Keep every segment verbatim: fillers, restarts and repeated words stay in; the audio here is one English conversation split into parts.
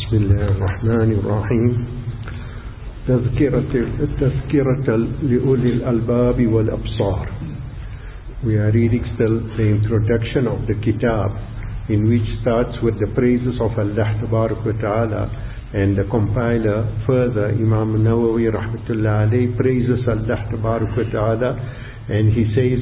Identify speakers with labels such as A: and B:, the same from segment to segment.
A: بسم الله الرحمن الرحيم تذكرة تذكرة لأولي الألباب والأبصار. We are reading still the introduction of the Kitab, in which starts with the praises of Allah Tabarak wa Ta'ala, and the compiler further, Imam Nawawi Rahmatullah alayhi, praises Allah Tabarak wa Ta'ala, and he says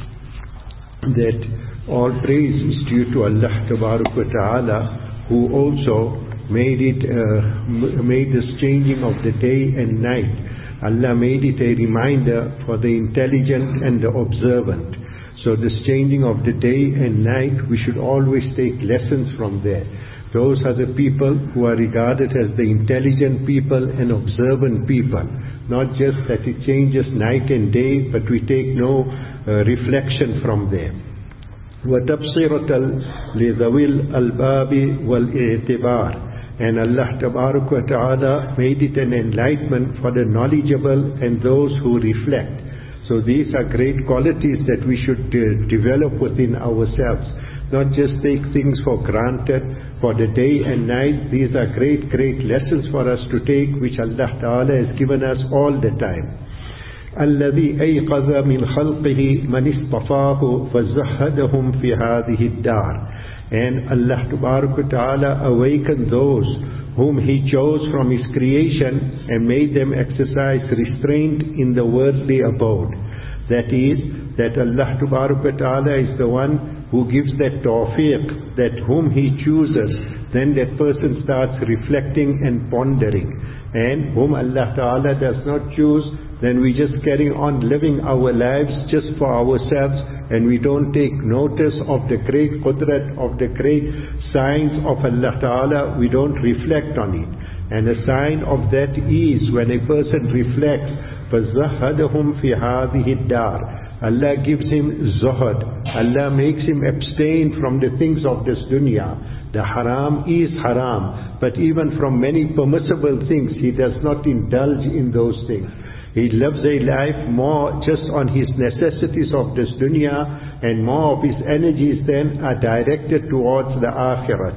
A: that all praise is due to Allah Tabarak wa Ta'ala, who also made it, uh, made this changing of the day and night. Allah made it a reminder for the intelligent and the observant. So this changing of the day and night, we should always take lessons from there. Those are the people who are regarded as the intelligent people and observant people. Not just that it changes night and day, but we take no uh, reflection from there. وَتَبْصِرَةً لِذَوِي الْأَلْبَابِ وَالْإِعْتِبَارِ. And Allah Tabarak wa Ta'ala made it an enlightenment for the knowledgeable and those who reflect. So these are great qualities that we should uh, develop within ourselves. Not just take things for granted for the day and night. These are great, great lessons for us to take, which Allah Ta'ala has given us all the time. الذي أيقظ من خلقه من اصطفاه فزهدهم في هذه الدار. And Allah Tabarak wa Ta'ala awakened those whom He chose from His creation and made them exercise restraint in the worldly abode. That is, that Allah Tabarak wa Ta'ala is the one who gives that tawfiq, that whom He chooses, then that person starts reflecting and pondering. And whom Allah Ta'ala does not choose, then we just carry on living our lives just for ourselves, and we don't take notice of the great qudrat, of the great signs of Allah Ta'ala. We don't reflect on it. And a sign of that is when a person reflects, فَزَهَدَهُمْ فِي هَذِهِ الدَّارِ. Allah gives him zuhud. Allah makes him abstain from the things of this dunya. The haram is haram, but even from many permissible things, he does not indulge in those things. He lives a life more just on his necessities of this dunya, and more of his energies then are directed towards the akhirat.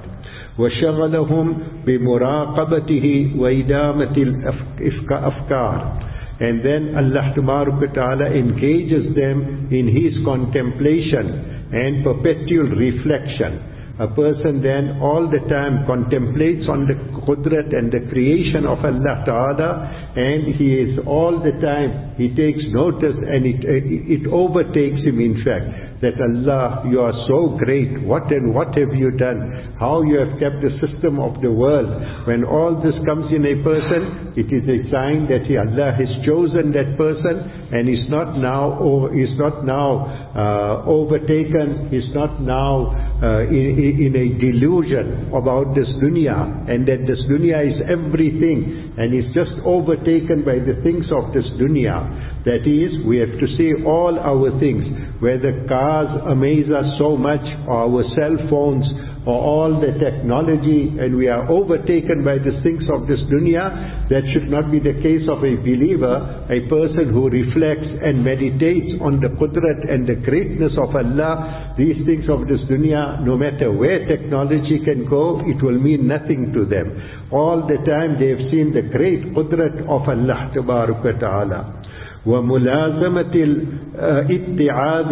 A: وَشَغَلَهُمْ بِمُرَاقَبَتِهِ وَإِدَامَةِ الْأَفْكَارِ. And then Allah Tabarak wa Ta'ala engages them in His contemplation and perpetual reflection. A person then all the time contemplates on the qudrat and the creation of Allah Ta'ala, and he is all the time, he takes notice, and it, it, it overtakes him in fact, that Allah, you are so great, what and what have you done, how you have kept the system of the world. When all this comes in a person, it is a sign that he, Allah has chosen that person, and is not now, or is not now uh, overtaken, is not now uh, in, in a delusion about this dunya, and that this dunya is everything, and is just overtaken by the things of this dunya. That is, we have to see all our things, whether cars amaze us so much, or our cell phones, or all the technology, and we are overtaken by the things of this dunya. That should not be the case of a believer, a person who reflects and meditates on the qudrat and the greatness of Allah. These things of this dunya, no matter where technology can go, it will mean nothing to them. All the time they have seen the great qudrat of Allah Tabarak wa Ta'ala. وَمُلَازَمَةِ الْإِتِّعَاذِ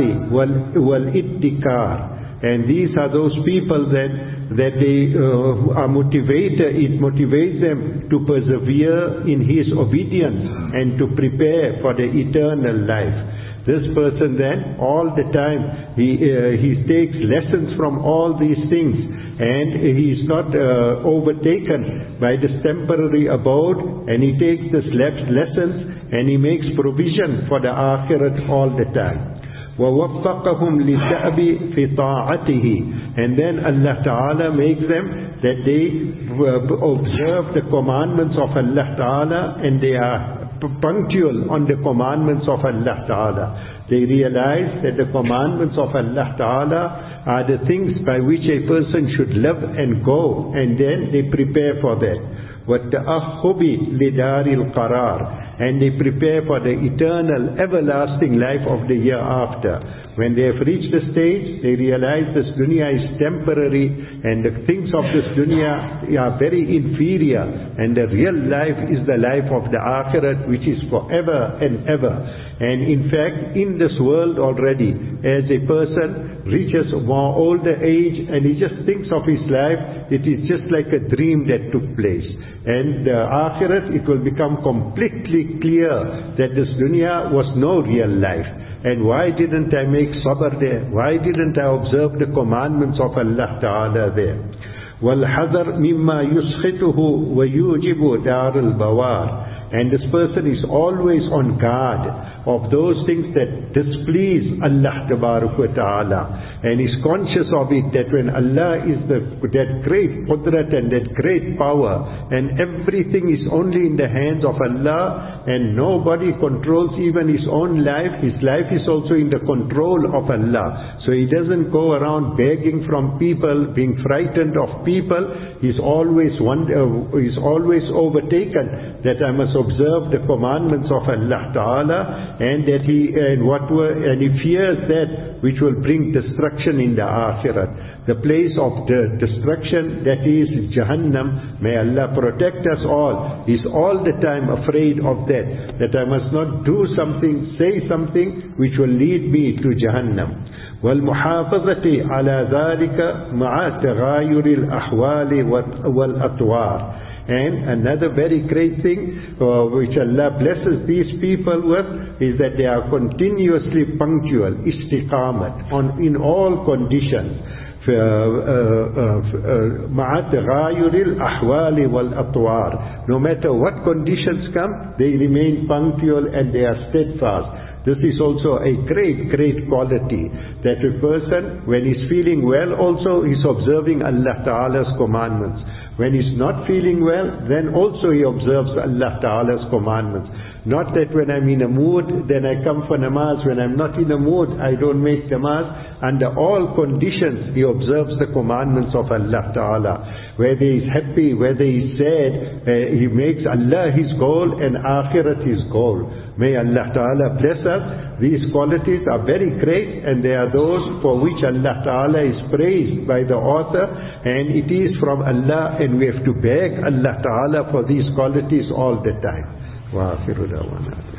A: وَالْإِدِّكَارِ. And these are those people that, that they uh, are motivated, it motivates them to persevere in His obedience and to prepare for the eternal life. This person then, all the time, he, uh, he takes lessons from all these things, and he is not uh, overtaken by this temporary abode, and he takes these lessons and he makes provision for the akhirat all the time. وَوَفَّقَهُمْ لِلدَّأْبِ فِي طَاعَتِهِ. And then Allah Ta'ala makes them that they observe the commandments of Allah Ta'ala, and they are punctual on the commandments of Allah Ta'ala. They realize that the commandments of Allah Ta'ala are the things by which a person should live and go, and then they prepare for that. وَالتَّأَخُّبِ لِدَارِ الْقَرَارِ. And they prepare for the eternal, everlasting life of the hereafter. When they have reached the stage, they realize this dunya is temporary, and the things of this dunya are very inferior, and the real life is the life of the Akhirat, which is forever and ever. And in fact, in this world already, as a person reaches more older age and he just thinks of his life, it is just like a dream that took place. And the Akhirat, it will become completely clear that this dunya was no real life. And why didn't I make sabr there? Why didn't I observe the commandments of Allah Ta'ala there? وَالْحَذَرْ مِمَّا يُسْخِطُهُ وَيُوجِبُ دَارُ الْبَوَارِ. And this person is always on guard of those things that displease Allah Ta'ala, and is conscious of it, that when Allah is the, that great qudrat and that great power, and everything is only in the hands of Allah, and nobody controls even his own life. His life is also in the control of Allah. So he doesn't go around begging from people, being frightened of people. He's always wonder, he's always overtaken that I must observe the commandments of Allah Ta'ala, and that he and what were and he fears that which will bring destruction in the Akhirat, the place of the destruction, that is Jahannam. May Allah protect us all. He's all the time afraid of that, that I must not do something, say something which will lead me to Jahannam. وَالْمُحَافَظَةِ عَلَى ذَلِكَ مَعَ تَغَايُرِ الْأَحْوَالِ وَالْأَطْوَارِ. And another very great thing uh, which Allah blesses these people with is that they are continuously punctual, istiqamat, on in all conditions. مع تغاير الأحوال والأطوار. No matter what conditions come, they remain punctual and they are steadfast. This is also a great, great quality, that a person, when he's feeling well also, he's observing Allah Ta'ala's commandments. When he's not feeling well, then also he observes Allah Ta'ala's commandments. Not that when I'm in a mood, then I come for namaz. When I'm not in a mood, I don't make namaz. Under all conditions, he observes the commandments of Allah Ta'ala. Whether he's happy, whether he's sad, uh, he makes Allah his goal and Akhirat his goal. May Allah Ta'ala bless us. These qualities are very great, and they are those for which Allah Ta'ala is praised by the author, and it is from Allah, and we have to beg Allah Ta'ala for these qualities all the time. وآخر دعوانا